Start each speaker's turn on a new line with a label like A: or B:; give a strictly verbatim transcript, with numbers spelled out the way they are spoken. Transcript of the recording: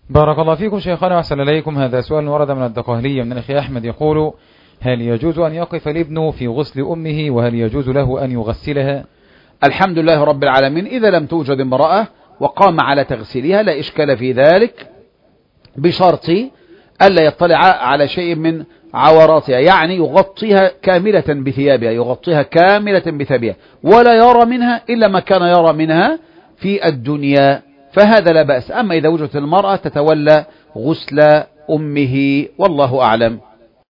A: بارك الله فيكم شيخنا وأحسن إليكم. هذا سؤال ورد من الدقهلية من الأخي أحمد يقول: هل يجوز أن يقف الابن في غسل أمه، وهل يجوز له أن يغسلها؟
B: الحمد لله رب العالمين. إذا لم توجد امرأة وقام على تغسيلها لا إشكال في ذلك، بشرط ألا يطلع على شيء من عوراتها، يعني يغطيها كاملة بثيابها، يغطيها كاملة بثيابها ولا يرى منها إلا ما كان يرى منها في الدنيا، فهذا لا بأس. أما إذا وجدت المرأة تتولى غسل أمه والله أعلم.